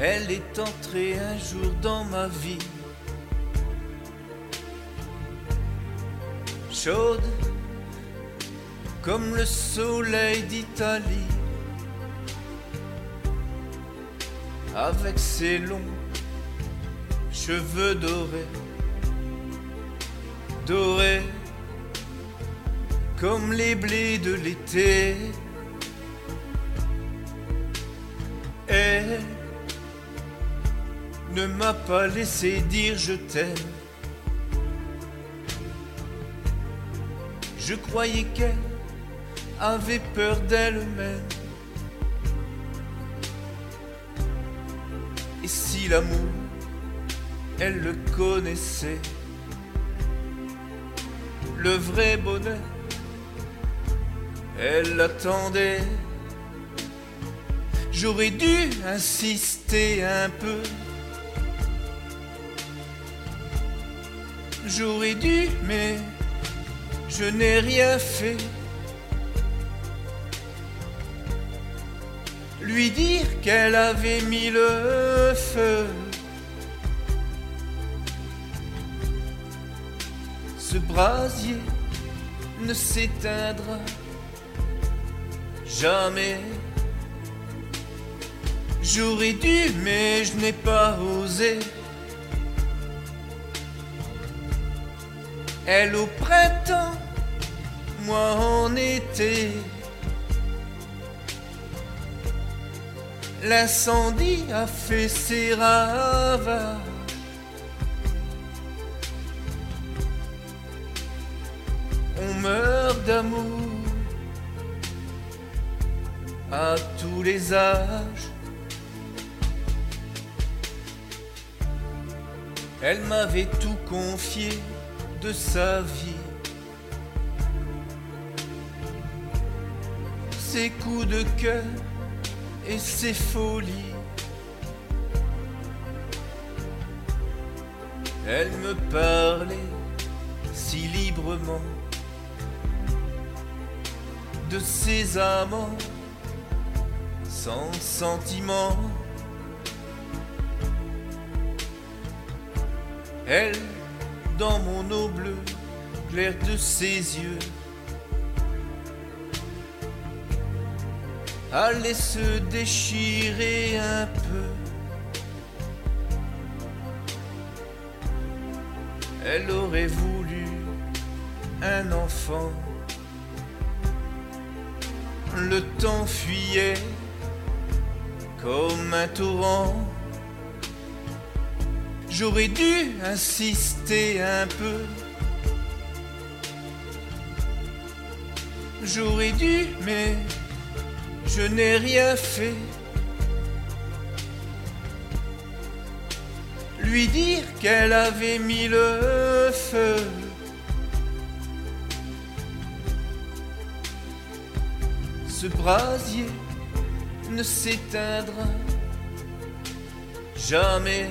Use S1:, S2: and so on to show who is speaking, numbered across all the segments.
S1: Elle est entrée un jour dans ma vie, chaude comme le soleil d'Italie, avec ses longs cheveux dorés, dorés comme les blés de l'été. Elle ne m'a pas laissé dire je t'aime. Je croyais qu'elle avait peur d'elle-même. Et si l'amour, elle le connaissait, le vrai bonheur, elle l'attendait. J'aurais dû insister un peu, j'aurais dû, mais je n'ai rien fait. Lui dire qu'elle avait mis le feu. Ce brasier ne s'éteindra jamais. J'aurais dû, mais je n'ai pas osé. Elle au printemps, moi en été. L'incendie a fait ses ravages. On meurt d'amour à tous les âges. Elle m'avait tout confié de sa vie, ses coups de cœur et ses folies. Elle me parlait si librement de ses amants sans sentiment. Elle, dans mon eau bleue, clair de ses yeux, allait se déchirer un peu. Elle aurait voulu un enfant. Le temps fuyait comme un torrent. J'aurais dû insister un peu. J'aurais dû, mais je n'ai rien fait. Lui dire qu'elle avait mis le feu. Ce brasier ne s'éteindra jamais.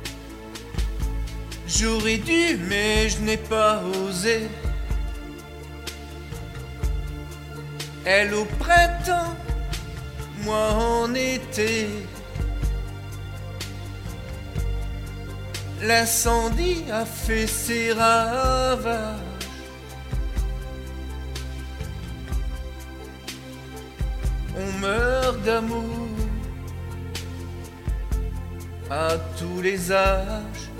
S1: J'aurais dû, mais je n'ai pas osé. Elle au printemps, moi en été. L'incendie a fait ses ravages. On meurt d'amour à tous les âges.